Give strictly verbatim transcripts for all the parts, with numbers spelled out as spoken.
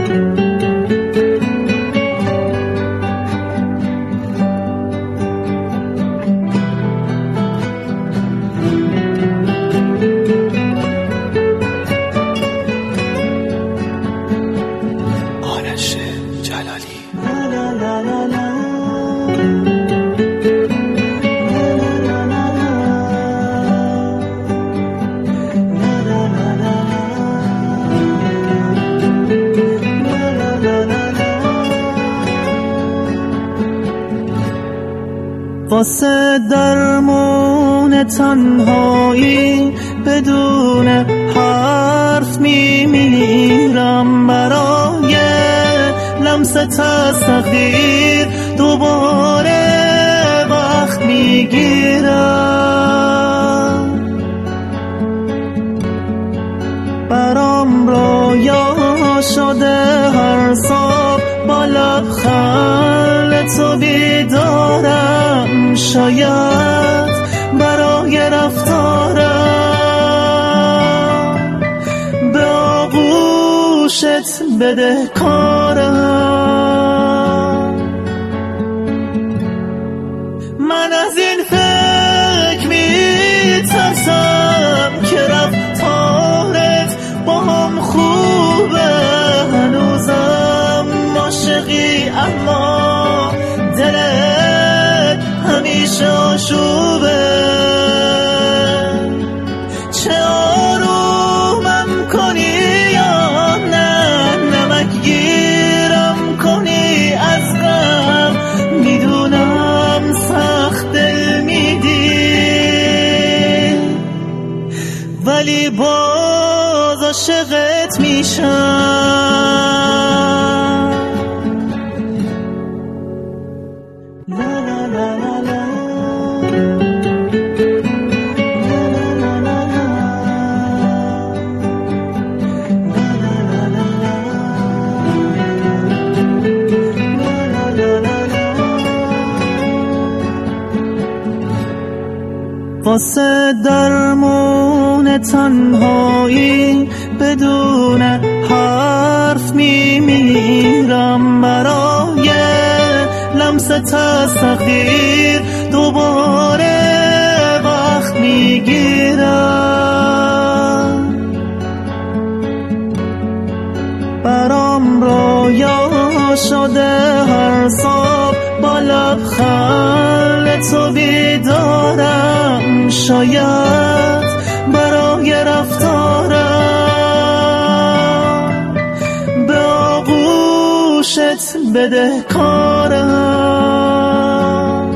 واسه درمون تنهایی بدون حرف میمیرم، برای لمس تسخیر دوباره وقت میگیرم. برام رویا شده هر صبح با لبخند تو بیدارم، شاید برای رفتارم به آغوشت بدهکارم. من از این فکر میترسم که رفتارت با هم خوبه، هنوزم عاشقی اما دلت همیشه آشوبه. چه آرومم کنی یا نه نمک گیرم کنی از غم، میدونم سخت دل میدی ولی باز عاشقت میشم. واسه درمون تنهایی بدون حرف میمیرم، برای لمس تسخیر دوباره وقت میگیرم. برام رویا شده هر صبح با لبخند تو بیدارم، شاید برای رفتارم به آغوشت بدهکارم.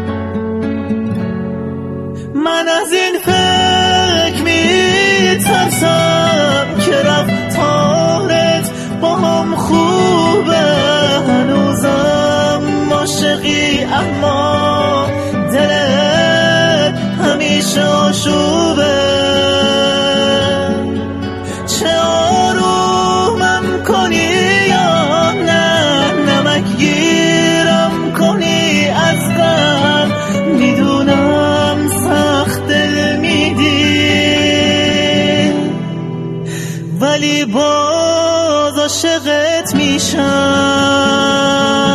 من از این فکر میترسم که رفتارت با هم خوبه، هنوزم عاشقی اما دلت همیشه آشوبه. چه آرومم کنی یا نه نمک گیرم کنی از غم، میدونم سخت دل میدی ولی باز عاشقت میشم.